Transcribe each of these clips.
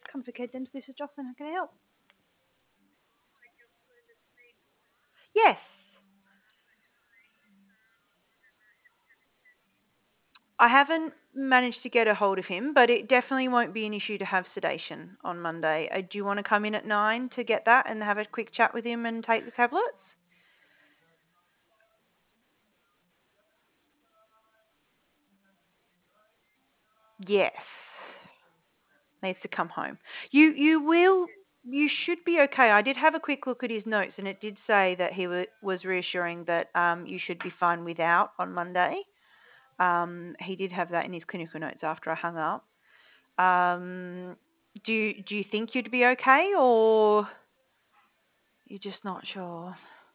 Comfort Care Dental. This is Jocelyn. How can I help? Yes. I haven't managed to get a hold of him, but it definitely won't be an issue to have sedation on Monday. Do you want to come in at 9 to get that and have a quick chat with him and take the tablets? Yes. Needs to come home. You should be okay. I did have a quick look at his notes, and it did say that he was reassuring that you should be fine without on Monday. He did have that in his clinical notes after I hung up. Um, do you think you'd be okay, or you're just not sure?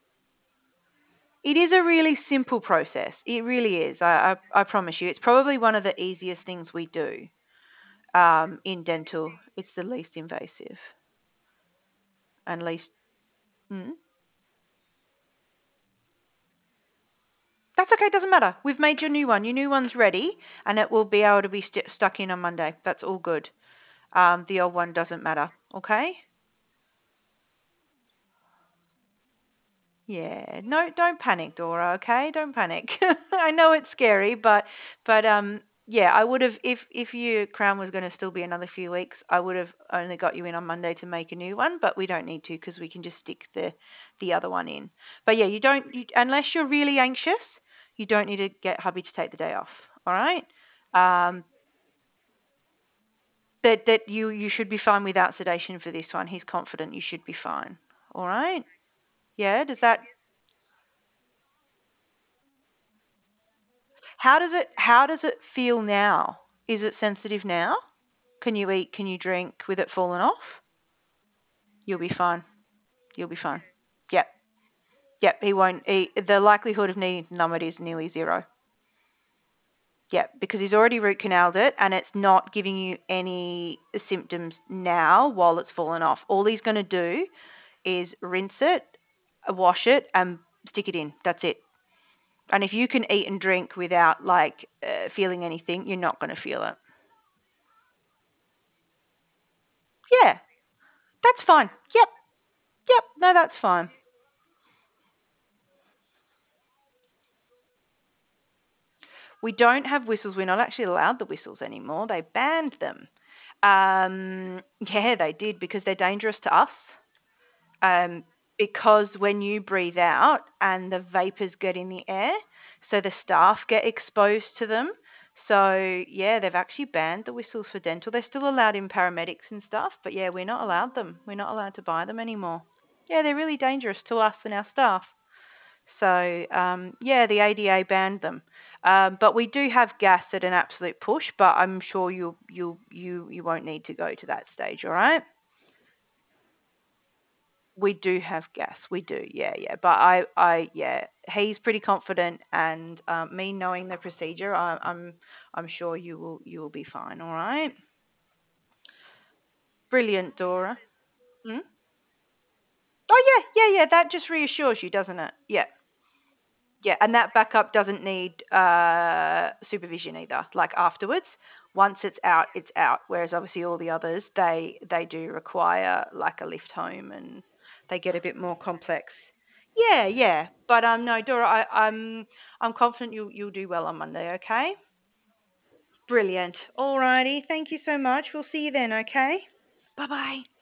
It is a really simple process. It really is. I promise you. It's probably one of the easiest things we do in dental. It's the least invasive and least. Mm, that's okay. Doesn't matter. We've made your new one. Your new one's ready, and it will be able to be stuck in on Monday. That's all good. The old one doesn't matter. Okay. Yeah, no, don't panic, Dora, okay? Don't panic. I know it's scary, but yeah, I would have if your crown was going to still be another few weeks, I would have only got you in on Monday to make a new one, but we don't need to because we can just stick the other one in. But yeah, unless you're really anxious, you don't need to get hubby to take the day off. All right? Um, that you should be fine without sedation for this one. He's confident you should be fine. All right? Yeah, does that How does it feel now? Is it sensitive now? Can you eat? Can you drink with it falling off? You'll be fine. You'll be fine. Yep. Yep. He won't eat. The likelihood of needing to numb it is nearly zero. Yep. Because he's already root canaled it and it's not giving you any symptoms now while it's fallen off. All he's going to do is rinse it, wash it, and stick it in. That's it. And if you can eat and drink without feeling anything, you're not going to feel it. Yeah, that's fine. Yep. Yep, no, that's fine. We don't have whistles. We're not actually allowed the whistles anymore. They banned them. Yeah, they did because they're dangerous to us. Um, because when you breathe out and the vapors get in the air, so the staff get exposed to them. So yeah, they've actually banned the whistles for dental. They're still allowed in paramedics and stuff, but yeah, we're not allowed them. We're not allowed to buy them anymore. Yeah, they're really dangerous to us and our staff. So yeah, the ADA banned them, but we do have gas at an absolute push. But I'm sure you won't need to go to that stage. All right. We do have gas. We do. Yeah, yeah. But yeah, he's pretty confident, and me knowing the procedure, I'm sure you will be fine. All right. Brilliant, Dora. Hmm? Oh yeah, yeah, yeah. That just reassures you, doesn't it? Yeah. Yeah, and that backup doesn't need supervision either. Like afterwards, once it's out, it's out. Whereas obviously all the others, they do require like a lift home, and they get a bit more complex. Yeah, yeah. But no, Dora, I'm confident you'll do well on Monday. Okay. Brilliant. Alrighty. Thank you so much. We'll see you then. Okay. Bye bye.